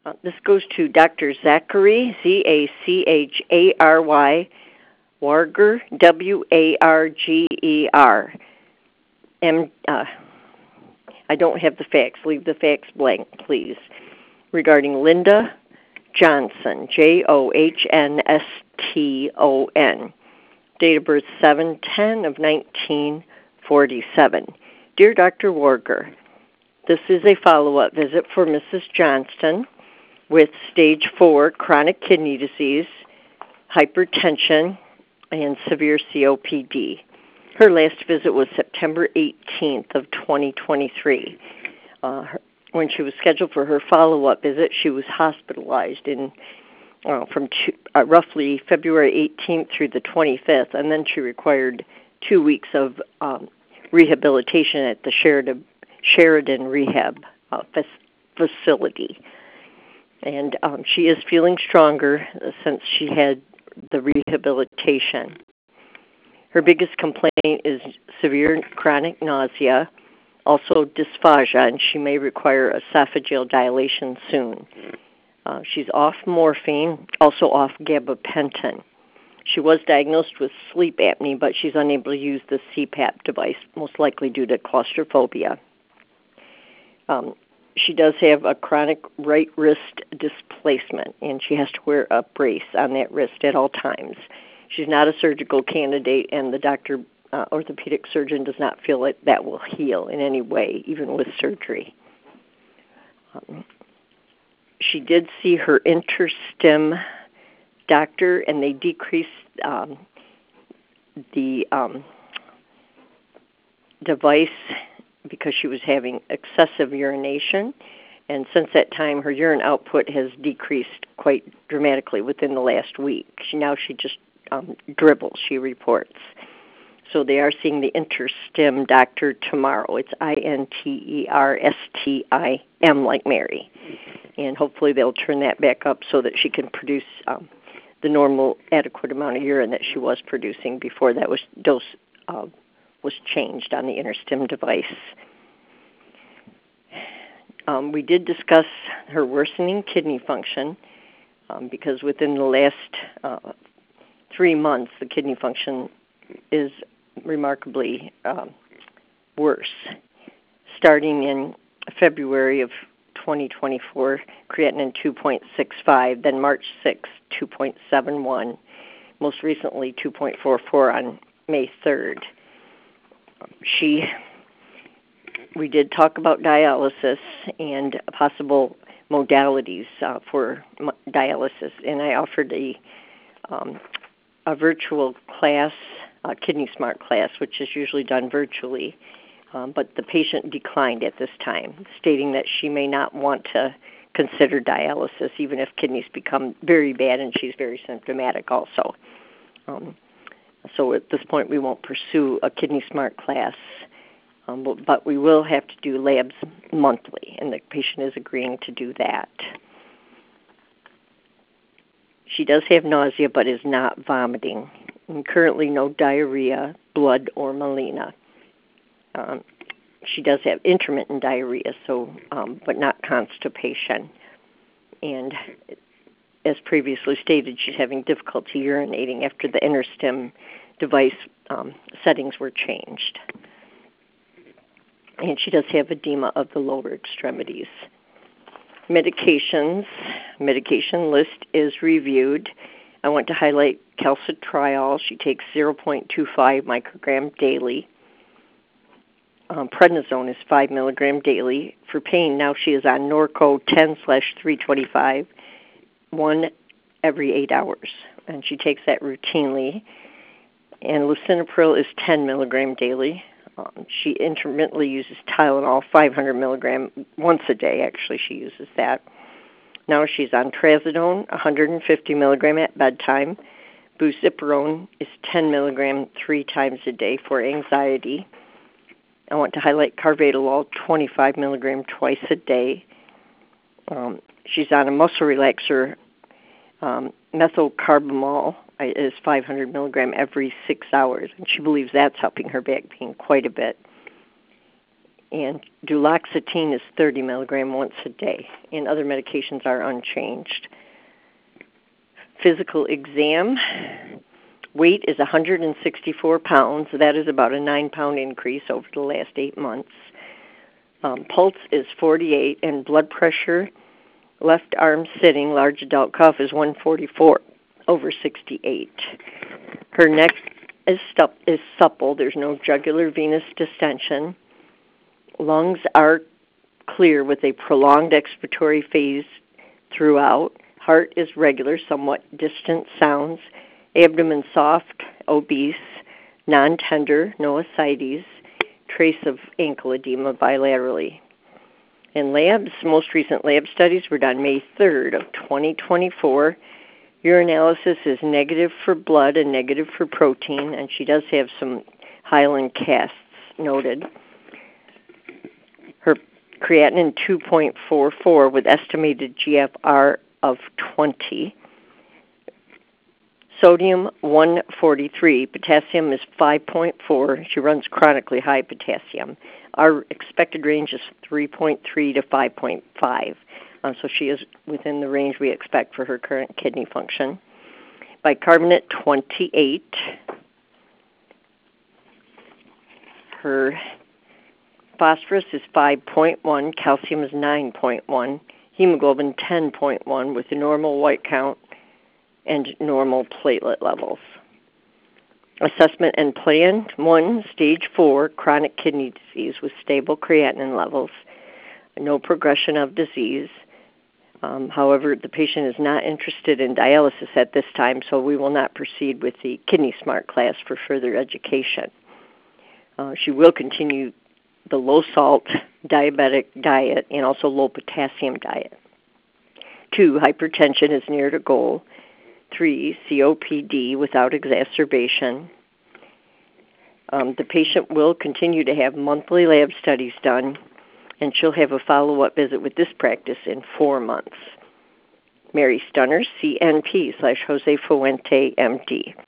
This goes to Dr. Zachary, Zachary, Warger, Warger. I don't have the facts. Leave the facts blank, please. Regarding Linda Johnston, Johnston. Date of birth 7/10 of 1947. Dear Dr. Warger, this is a follow-up visit for Mrs. Johnston with stage 4 chronic kidney disease, hypertension, and severe COPD. Her last visit was September 18th of 2023. When she was scheduled for her follow-up visit, she was hospitalized from roughly February 18th through the 25th, and then she required 2 weeks of rehabilitation at the Sheridan Rehab facility. And she is feeling stronger since she had the rehabilitation. Her biggest complaint is severe chronic nausea, also dysphagia, and she may require esophageal dilation soon. She's off morphine, also off gabapentin. She was diagnosed with sleep apnea, but she's unable to use the CPAP device, most likely due to claustrophobia. She does have a chronic right wrist displacement, and she has to wear a brace on that wrist at all times. She's not a surgical candidate, and the orthopedic surgeon does not feel that will heal in any way, even with surgery. She did see her InterStim doctor, and they decreased the device because she was having excessive urination. And since that time, her urine output has decreased quite dramatically within the last week. She just dribbles, she reports. So they are seeing the InterStim doctor tomorrow. It's INTERSTIM like Mary. And hopefully they'll turn that back up so that she can produce the normal adequate amount of urine that she was producing before that dose was changed on the InterStim device. We did discuss her worsening kidney function because within the last 3 months, the kidney function is remarkably worse. Starting in February of 2024, creatinine 2.65, then March 6, 2.71, most recently 2.44 on May 3rd. We did talk about dialysis and possible modalities for dialysis, and I offered a virtual class, a Kidney Smart class, which is usually done virtually, but the patient declined at this time, stating that she may not want to consider dialysis, even if kidneys become very bad and she's very symptomatic also. So at this point, we won't pursue a Kidney Smart class, but we will have to do labs monthly, and the patient is agreeing to do that. She does have nausea, but is not vomiting, and currently no diarrhea, blood, or melena. She does have intermittent diarrhea, but not constipation. And as previously stated, she's having difficulty urinating after the InterStim device settings were changed. And she does have edema of the lower extremities. Medication list is reviewed. I want to highlight calcitriol. She takes 0.25 microgram daily. Prednisone is 5 milligram daily. For pain, now she is on Norco 10/325, one every 8 hours, and she takes that routinely. And lisinopril is 10 milligram daily. She intermittently uses Tylenol, 500 milligram, once a day, actually, she uses that. Now she's on trazodone, 150 milligram at bedtime. Buziprone is 10 milligram 3 times a day for anxiety. I want to highlight carvedilol, 25 milligram twice a day. She's on a muscle relaxer, methylcarbamol is 500 milligram every 6 hours, and she believes that's helping her back pain quite a bit. And duloxetine is 30 milligram once a day, and other medications are unchanged. Physical exam, weight is 164 pounds. That is about a 9-pound increase over the last 8 months. Pulse is 48, and blood pressure, left arm sitting, large adult cough is 144 over 68. Her neck is supple. There's no jugular venous distension. Lungs are clear with a prolonged expiratory phase throughout. Heart is regular, somewhat distant sounds. Abdomen soft, obese, non-tender, no ascites, trace of ankle edema bilaterally. In labs, most recent lab studies were done May 3rd of 2024. Urinalysis is negative for blood and negative for protein, and she does have some hyaline casts noted. Her creatinine 2.44 with estimated GFR of 20. Sodium 143, potassium is 5.4. She runs chronically high potassium. Our expected range is 3.3 to 5.5. So she is within the range we expect for her current kidney function. Bicarbonate 28. Her phosphorus is 5.1, calcium is 9.1, hemoglobin 10.1 with a normal white count and normal platelet levels. Assessment and plan: 1, stage 4, chronic kidney disease with stable creatinine levels, no progression of disease. However, the patient is not interested in dialysis at this time, so we will not proceed with the Kidney Smart class for further education. She will continue the low-salt diabetic diet and also low-potassium diet. 2, hypertension is near to goal. 3, COPD without exacerbation. The patient will continue to have monthly lab studies done, and she'll have a follow-up visit with this practice in 4 months. Mary Stunner, CNP /Jose Fuente, MD.